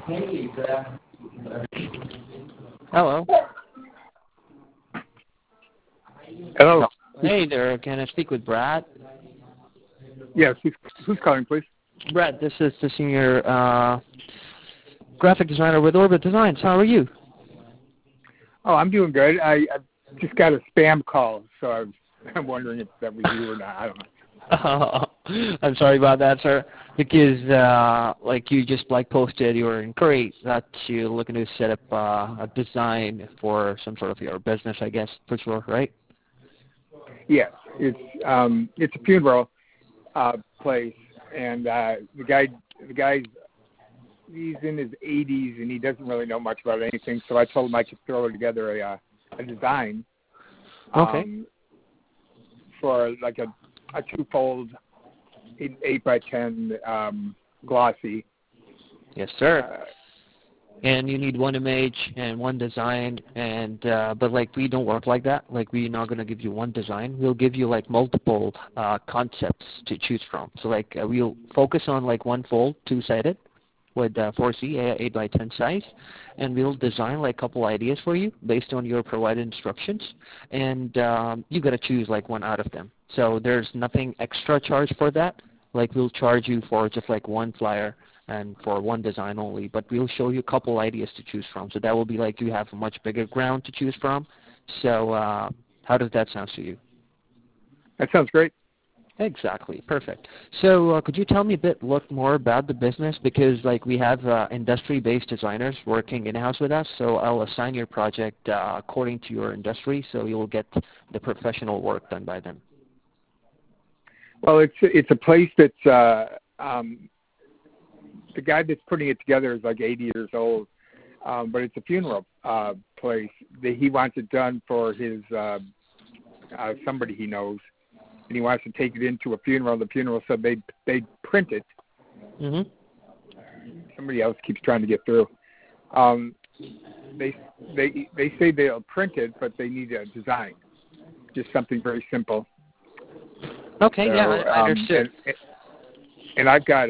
Hello. Hello. Hey there. Can I speak with Brad? Yes. Who's calling, please? Brad, this is the senior graphic designer with Orbit Designs. How are you? Oh, I'm doing good. I just got a spam call, so I'm wondering if that was you or not. I don't know. I'm sorry about that, sir. Because like you just like posted your inquiry that you're looking to set up a design for some sort of your business, I guess, for sure, right? Yes, it's a funeral place, and the guy's he's in his 80s and he doesn't really know much about anything. So I told him I could throw together a design. Okay. For like a twofold 8x10 glossy. Yes, sir. And you need one image and one design, and but like we don't work like that. Like we're not gonna give you one design. We'll give you like multiple concepts to choose from. So like we'll focus on like one fold, two-sided, with 4C 8x10 size, and we'll design like a couple ideas for you based on your provided instructions, and you gotta choose like one out of them. So there's nothing extra charge for that. Like we'll charge you for just like one flyer and for one design only, but we'll show you a couple ideas to choose from. So that will be like you have a much bigger ground to choose from. So how does that sound to you? That sounds great. Exactly. Perfect. So could you tell me a bit more about the business? Because like we have industry-based designers working in-house with us, so I'll assign your project according to your industry, so you'll get the professional work done by them. Well, it's a place that's the guy that's putting it together is like 80 years old, but it's a funeral place. He wants it done for his somebody he knows, and he wants to take it into a funeral. The funeral said they'd print it. Mm-hmm. Somebody else keeps trying to get through. They say they'll print it, but they need a design, just something very simple. Okay, So, yeah, I understood. And I've got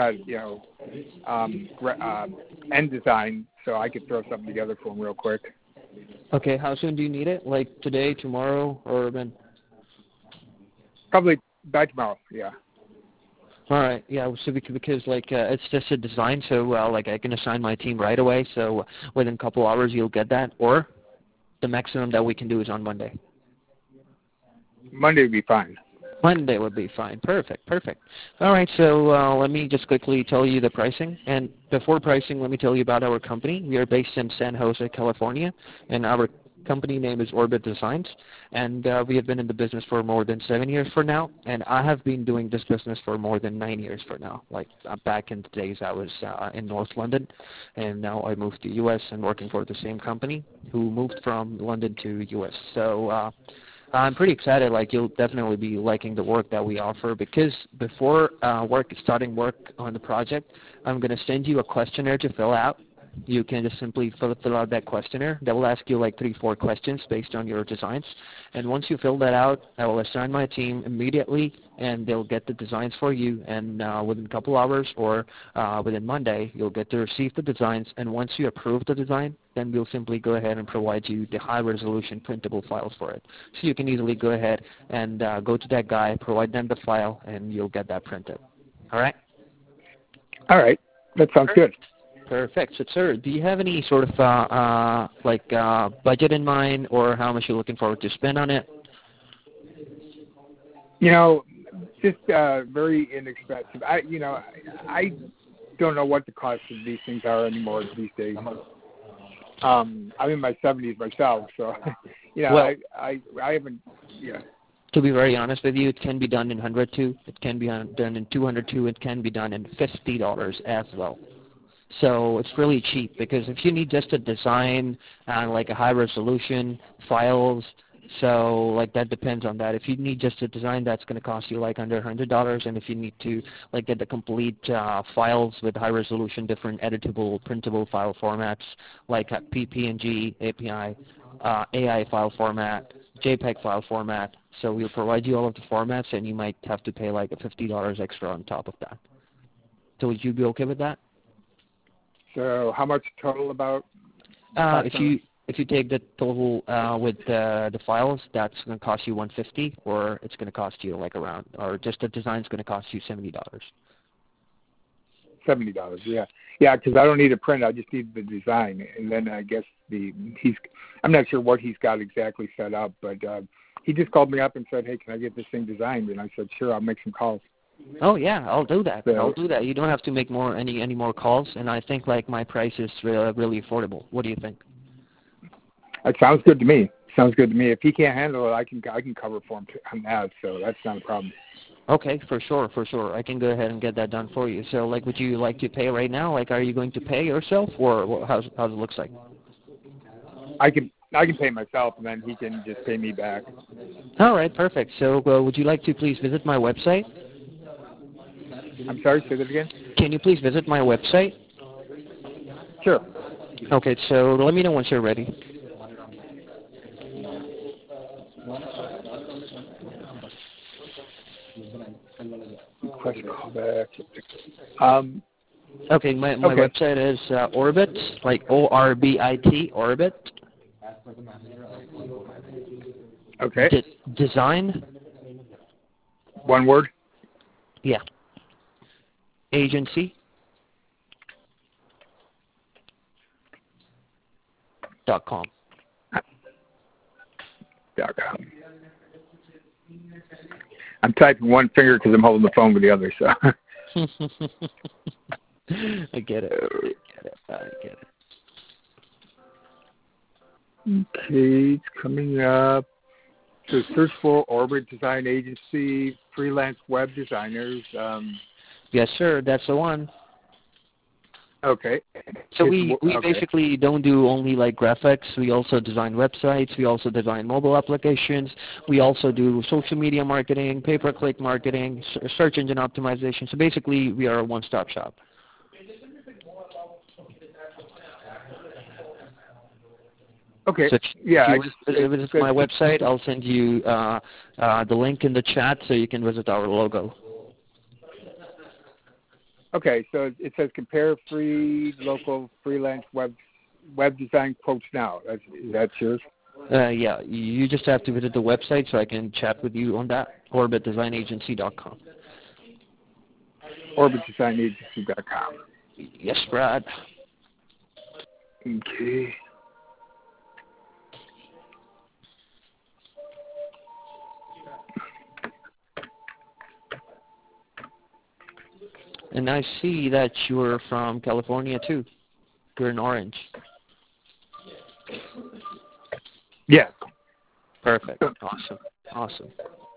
end design, so I could throw something together for him real quick. Okay, how soon do you need it? Like today, tomorrow, or when? Probably by tomorrow. Yeah. All right, yeah. So because like it's just a design, so like I can assign my team right away. So within a couple hours you'll get that, or the maximum that we can do is on Monday. Monday would be fine. Monday would be fine. Perfect, perfect. All right, so let me just quickly tell you the pricing. And before pricing, let me tell you about our company. We are based in San Jose, California, and our company name is Orbit Designs. And we have been in the business for more than 7 years for now, and I have been doing this business for more than 9 years for now. Like back in the days, I was in North London, and now I moved to U.S. and working for the same company who moved from London to U.S. So I'm pretty excited. Like you'll definitely be liking the work that we offer, because before starting work on the project, I'm going to send you a questionnaire to fill out. You can just simply fill out that questionnaire. That will ask you like 3-4 questions based on your designs. And once you fill that out, I will assign my team immediately, and they'll get the designs for you. And within a couple hours or within Monday, you'll get to receive the designs. And once you approve the design, then we'll simply go ahead and provide you the high-resolution printable files for it. So you can easily go ahead and go to that guy, provide them the file, and you'll get that printed. All right? All right. That sounds good. Perfect. So, sir, do you have any sort of budget in mind, or how much you're looking forward to spend on it? Just very inexpensive. I don't know what the cost of these things are anymore these days. I'm in my 70s myself, so well, I haven't. Yeah. To be very honest with you, it can be done in $102. It can be done in $202. It can be done in $50 as well. So it's really cheap, because if you need just a design and like a high resolution files, so like that depends on that. If you need just a design, that's going to cost you like under $100, and if you need to like get the complete files with high resolution, different editable, printable file formats like PNG, API, AI file format, JPEG file format. So we'll provide you all of the formats, and you might have to pay like $50 extra on top of that. So would you be okay with that? So how much total about? If you take the total with the files, that's going to cost you $150, or it's going to cost you like around, or just the design's going to cost you $70. $70, yeah, because I don't need a print. I just need the design, and then I guess I'm not sure what he's got exactly set up, but he just called me up and said, "Hey, can I get this thing designed?" And I said, "Sure, I'll make some calls." Oh yeah, I'll do that. So, I'll do that. You don't have to make any more calls, and I think like my price is really affordable. What do you think? It sounds good to me. If he can't handle it, I can cover for him on that, so that's not a problem. Okay, for sure. I can go ahead and get that done for you. So, like, would you like to pay right now? Like, are you going to pay yourself, or how's it looks like? I can pay myself, and then he can just pay me back. All right, perfect. So, would you like to please visit my website? I'm sorry, say that again? Can you please visit my website? Sure. Okay, so let me know once you're ready. Request callback. Okay, my website is Orbit, like ORBIT, Orbit. Okay. Design. One word? Yeah. Agency. .com. .com. I'm typing one finger because I'm holding the phone with the other, so. I get it. Okay, it's coming up. So search for Orbit Design Agency, freelance web designers. Yes, sir. That's the one. Okay. So we basically don't do only like graphics. We also design websites. We also design mobile applications. We also do social media marketing, pay-per-click marketing, search engine optimization. So basically, we are a one-stop shop. Okay. So yeah. visit my website. I'll send you the link in the chat so you can visit our logo. Okay, so it says compare free local freelance web design quotes now. Is that yours? Yeah, you just have to visit the website so I can chat with you on that. OrbitDesignAgency.com. OrbitDesignAgency.com. Yes, Brad. Okay. And I see that you're from California too. You're in Orange. Yeah. Perfect. Awesome.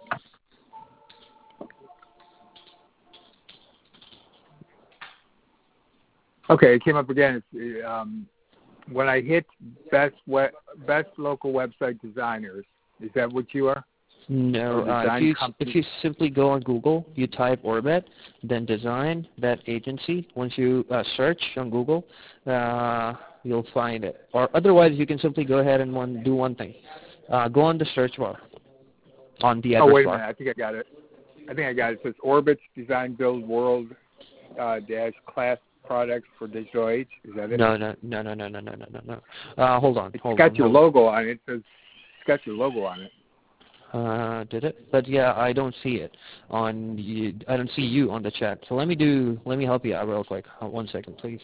Okay, it came up again. When I hit best local website designers, is that what you are? No, if you simply go on Google, you type Orbit, then design that agency. Once you search on Google, you'll find it. Or otherwise, you can simply go ahead and do one thing. Go on the search bar, on the address bar. Oh, wait a minute. I think I got it. It says Orbit's Design Build World dash class products for digital age. Is that it? No. Hold on. It's got your logo on it. It's got your logo on it. Did it? But yeah, I don't see it on you. I don't see you on the chat. So let me help you out real quick. 1 second, please.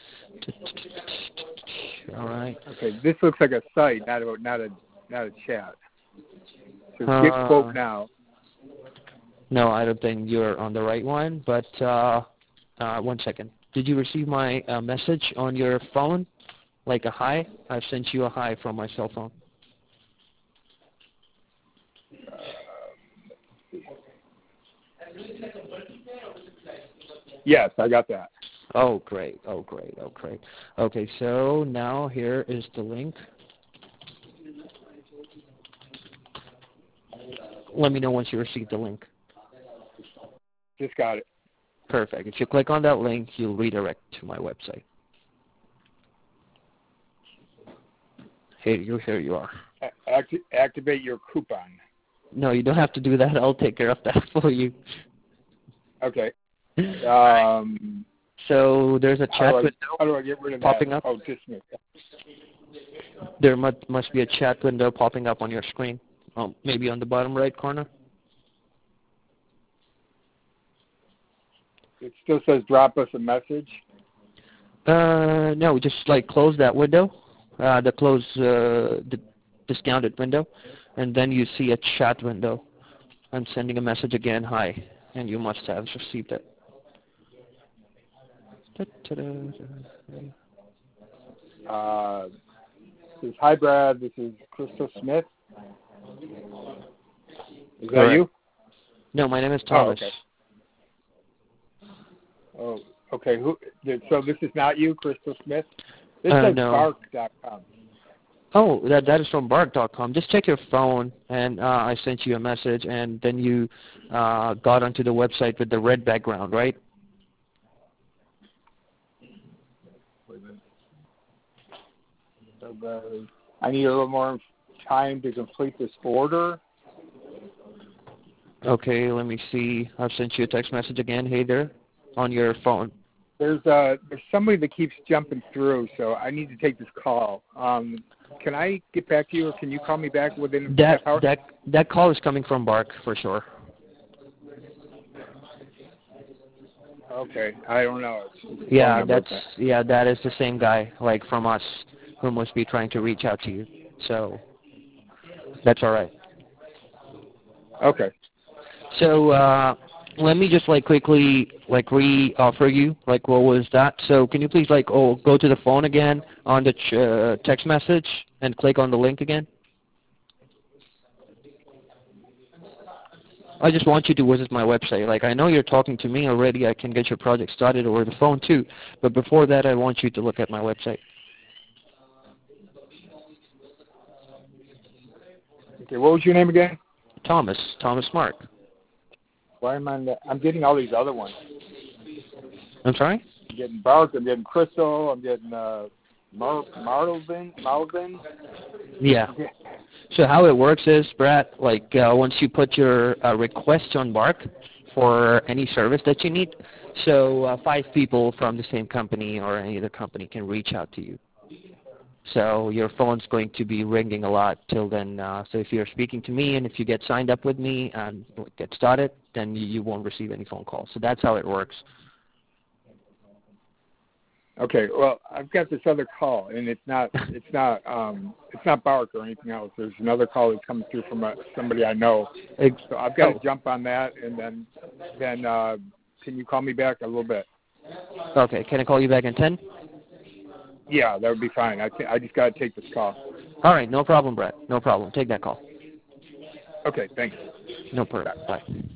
All right. Okay, this looks like a site, not a chat. So get quote now. No, I don't think you're on the right one. But 1 second. Did you receive my message on your phone? Like a hi? I've sent you a hi from my cell phone. Yes, I got that. Oh, great. Okay, so now here is the link. Let me know once you receive the link. Just got it. Perfect. If you click on that link, you'll redirect to my website. Here you are. Activate your coupon. No, you don't have to do that. I'll take care of that for you. Okay. So there's a chat window How do I get rid of popping that? up. Oh, dismiss. There must be a chat window popping up on your screen. Maybe on the bottom right corner. It still says drop us a message. No, just like close that window, the discounted window, and then you see a chat window. I'm sending a message again, hi, and you must have received it. This is hi Brad. This is Crystal Smith. Is that Correct. you? No, my name is Thomas. Oh, okay. So this is not you, Crystal Smith? This says No. bark.com. Oh, that is from bark.com. Just check your phone, and I sent you a message, and then you got onto the website with the red background, right? Wait a minute. I need a little more time to complete this order. Okay, let me see. I've sent you a text message again. Hey there, on your phone. There's somebody that keeps jumping through, so I need to take this call. Can I get back to you, or can you call me back within a half hour? That call is coming from Bark for sure. Okay, I don't know. Yeah, that is the same guy, like from us, who must be trying to reach out to you. So that's all right. Okay. So let me just quickly re-offer you what was that. So can you please go to the phone again on the text message and click on the link again. I just want you to visit my website. I know you're talking to me already. I can get your project started over the phone too. But before that, I want you to look at my website. Okay, what was your name again? Thomas Mark. Why am I on that? I'm getting all these other ones. I'm sorry? I'm getting Bark, I'm getting Crystal, I'm getting Marvin. Yeah. So how it works is, Brad, once you put your request on Bark for any service that you need, so 5 people from the same company or any other company can reach out to you. So your phone's going to be ringing a lot till then. So if you're speaking to me and if you get signed up with me and get started, then you won't receive any phone calls. So that's how it works. Okay, well, I've got this other call, and it's not Bark or anything else. There's another call that comes through from somebody I know. So I've got to jump on that, and then can you call me back a little bit? Okay, can I call you back in 10? Yeah, that would be fine. I just got to take this call. All right, no problem, Brett. No problem. Take that call. Okay, thanks. No problem. Bye.